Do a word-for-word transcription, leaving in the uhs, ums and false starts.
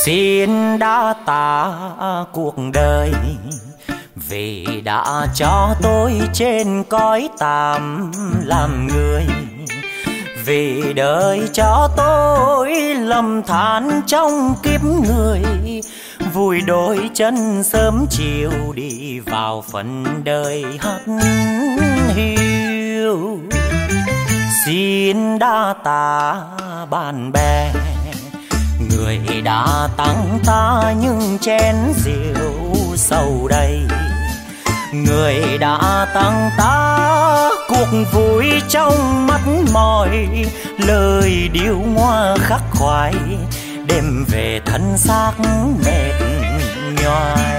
Xin đa tạ cuộc đời vì đã cho tôi trên cõi tạm làm người, vì đời cho tôi lầm than trong kiếp người, vùi đôi chân sớm chiều đi vào phần đời hắt hiu. Xin đa tạ bạn bè, người đã tặng ta những chén rượu sầu đầy, người đã tặng ta cuộc vui trong mắt mỏi, lời điệu ngoa khắc khoải đêm về thân xác mệt nhoài.